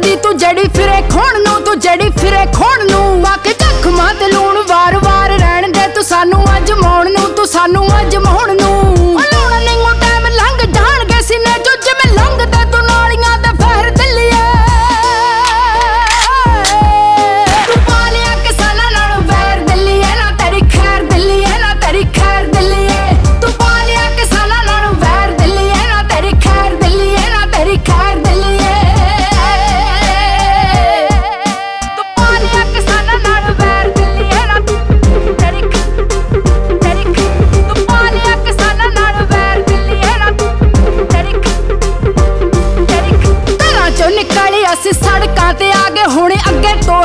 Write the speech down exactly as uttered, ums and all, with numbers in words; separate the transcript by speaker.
Speaker 1: दी तू जड़ी फिरे खोण नू, तू जड़ी फिरे खोण नू। बाकी जख्मां ते लूण वार वार रहण दे तू सानू अजमाउण नू, तू सानू अजमाउण नू। लूण निंगू टाइम लंघ जाणगे सीने चों जिवें लंघदे तू नालियां दे फहर दिलिए। तू पा लिया किसानां नालों वैर दिलिए, ना तेरी खैर दिलिए, ना तेरी खैर दिलिए। तू पा लिया किसानां नालों वैर दिलिए, ना तेरी खैर दिलिए, ना तेरी खैर दिलिए। तू पा लिया किसानां नालों वैर दिलिए, ना तेरी तेरी तू पा लिया किसानां नालों वैर दिलिए, ना तेरी तेरी घरां चों निकली असीं सड़कां ते आ गए हुण अगे तो